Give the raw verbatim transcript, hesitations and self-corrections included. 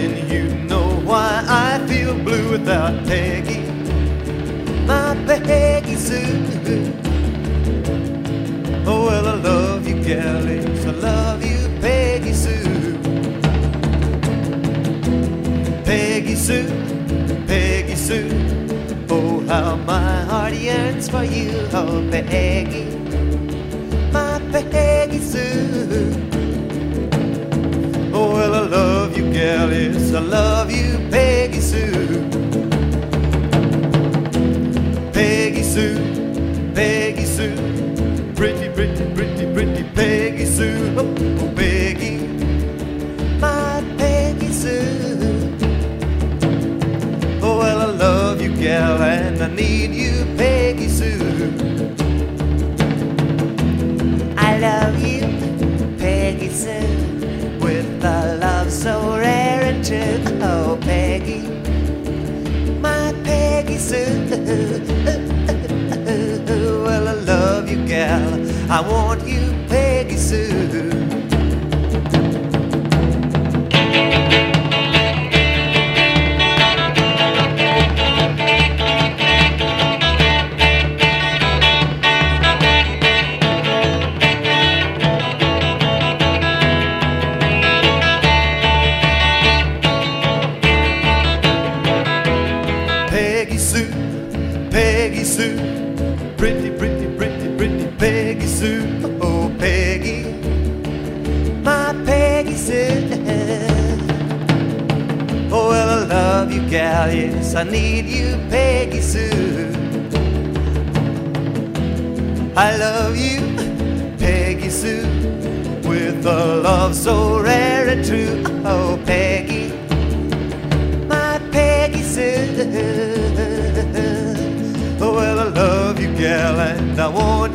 then you know why I feel blue without Peggy, my Peggy Sue. Oh, well, I love you, gal, yes, I love you, Peggy Sue. Peggy Sue, Peggy Sue. Oh, how my heart yearns for you, oh, Peggy, my Peggy Sue. Oh, well, I love you, gal, yes, I love you, Peggy Sue. Peggy Sue, Peggy Sue. Pretty, pretty, pretty, pretty Peggy Sue. Oh, oh, Peggy, my Peggy Sue. Oh, well, I love you, gal, and I need you, Peggy Sue. I love you, Peggy Sue, with a love so rare and true. Oh, Peggy, my Peggy Sue. Well, I love you, gal, I want you, Peggy Sue. Peggy Sue, Peggy Sue. Pretty, pretty, pretty, pretty Peggy Sue. Oh, Peggy, my Peggy Sue. Oh, well, I love you, gal, yes, I need you, Peggy Sue. I love you, Peggy Sue, with a love so rare and true. Oh, Peggy, my Peggy Sue. Oh, well, I love you, gal, and I want